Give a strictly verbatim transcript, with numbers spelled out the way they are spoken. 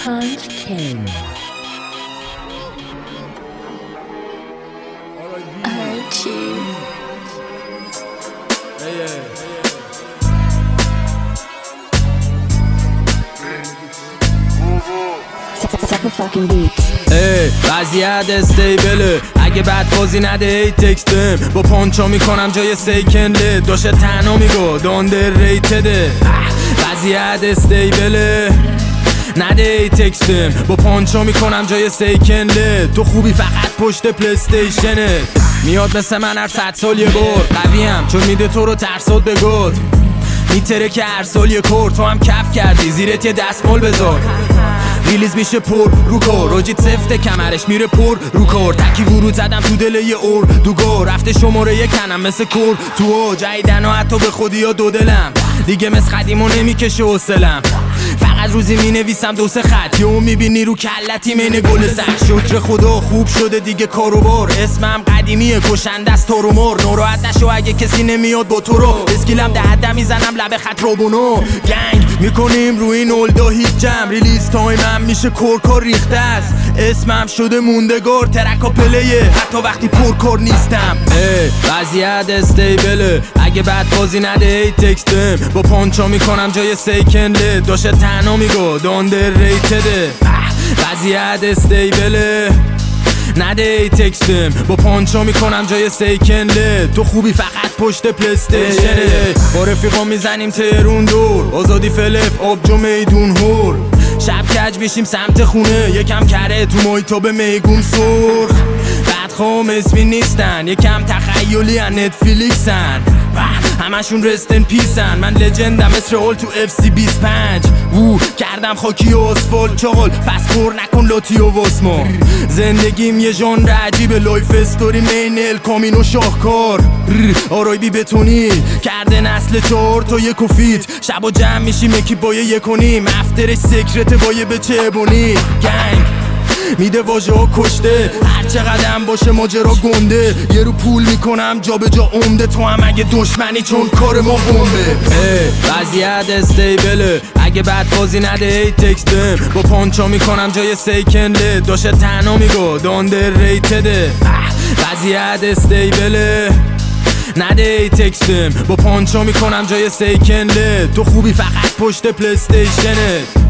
Punch King. I hurt you. Hey, yeah. Sucker fucking beats. ای وضعیت استیبله اگه بد بازی نده ای تکستم با پانچا میکنم جای سیکنده داشته تنها میگو داندر ریتده وضعیت استیبله نده ای تکستم با پانچا میکنم جای سیکنده تو خوبی فقط پشت پلیستیشنه میاد مثل من هر صد سال یه بار قویم چون میده تو رو ترسات بگود میتره که هر سال یه کور تو هم کف کردی زیرت یه دستمال بذار ریلیز میشه پر رو کار راجیت سفته کمرش میره پر رو کار تکی ورود زدم تو دل یه اور دوگو رفته شماره یه کنم مثل کور تو جایدن و حتی به خودی یا دو دلم دیگه مثل قدیمو نمیکشه حسلم فقط روزی مینویسم دو سه خط یهو میبینی رو کلتی مین گل سر شکر خدا خوب شده دیگه کاروبار اسمم قدیمیه کشنده است تو رو مر ناراحت نشو اگه کسی نمیاد با تو رو اسکیلم دهده میزنم لب خط روبونو گنگ میکنیم روی این اولدا هیچ جم ریلیز تایمم میشه کورکار ریخته است اسمم شده موندگار ترکا پلیه حتی وقتی پرکار نیستم ای وضعیت استیبله اگه بد بازی نده ای تکستم با پانچا میکنم جای سیکنده داشته تنها میگو داندر ریتده وضعیت استیبله نده ای تکستم با پانچا میکنم جای سیکنده تو خوبی فقط پشت پلیستیشنه با رفیقا میزنیم تهرون دور آزادی فلف آبجو میدون هور شب کج بشیم سمت خونه یکم کره تو محیطا به میگون سرخ بدخوام اسمی نیستن یکم تخیلی ان نتفلیکسن همشون رستن پیسن من لجندم مثل اول تو اف سی بیست و پنج او کردم خاکی و اسفال چال پس پر نکن لاتی و واسما زندگیم یه ژانر عجیبه لایف استوری مین ال کامین و شاهکار آرای بی بتونی کرده نسل چهار تا یک و فیت شبا جمع میشیم یکی با یه یکونیم افترش سکرت با یه بچه ابونی گنگ میده واژه ها کشته هر چقدر باشه ماجرا گنده یه رو پول میکنم جا به جا عمده تو هم اگه دشمنی چون کار ما بمبه ای وضعیت استیبله اگه بد بازی نده ای تکستم با پانچا میکنم جای سیکنده داشته تنها میگو داندر ریتده وضعیت استیبله نده ای تکستم با پانچا میکنم جای سیکنده تو خوبی فقط پشت پلیستیشنه